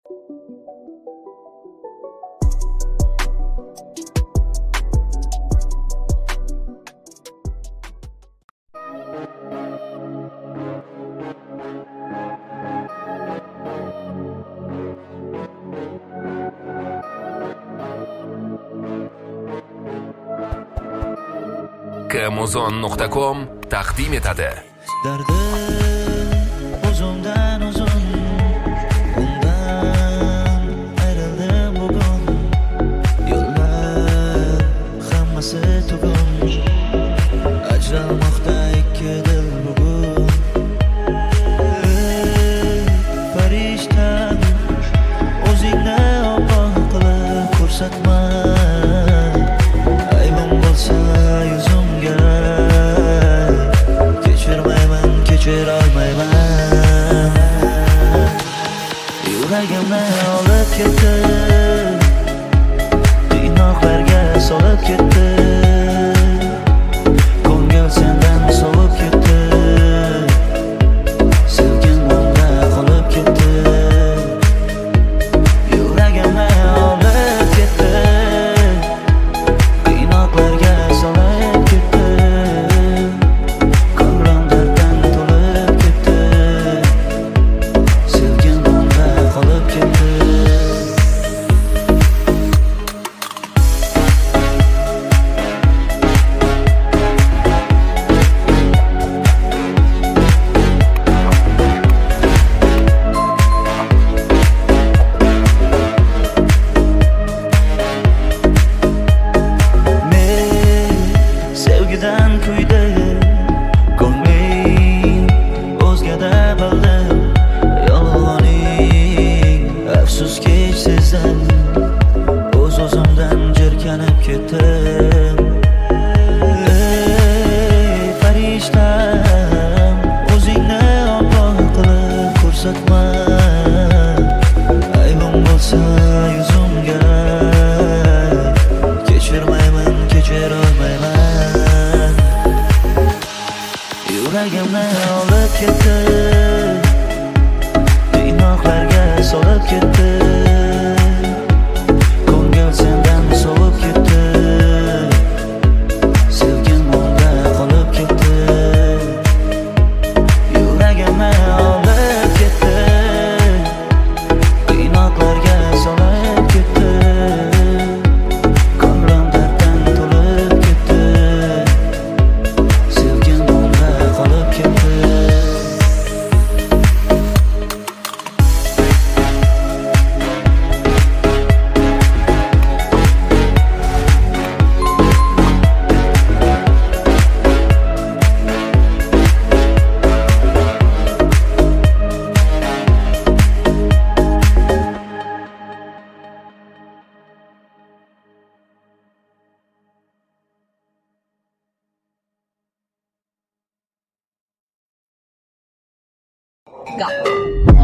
Kmuzon.com taqdim etadi. Dardi uzundan uzun, undan ayrildim bugun. Yo'llar hammasi tugun, ajralmoqda ikki dil bugun. Farishtam, o'zingni oppoq qilib ko'rsatma. Aybim bo'lsa yuzimga, kechirmayman, kechira olmayman. Yuragimni olib ketdi, qiynoqlarga solib ketdi. Ko'ngil sendan sovib ketdi, sevgim unda qolib ketdi. Yuragimni olib ketdi, qiynoqlarga solib ketdi. Ko'nglim darddan to'lib ketdi, sevgim unda qolib ketdi. Sevgidan kuydi ko'nglim, o'zgada bildim yolg'oning. Afsuski sezdim, o'z-o'zimdan jirkanib ketdim. Ey farishtam, o'zingni oppoq qilib ko'rsatma. Aybim bo'lsa yuzimga, kechirmayman, kechira olmayman. Yuragimni olib ketdi, qiynoqlarga solib ketdi. Ko'ngil sendan sovib ketdi, sevgim unda qolib ketdi. Yuragimni olib ketdi, qiynoqlarga solib ketdi. Ko'nglim darddan to'lib ketdi, sevgim unda qolib ketdi. Go.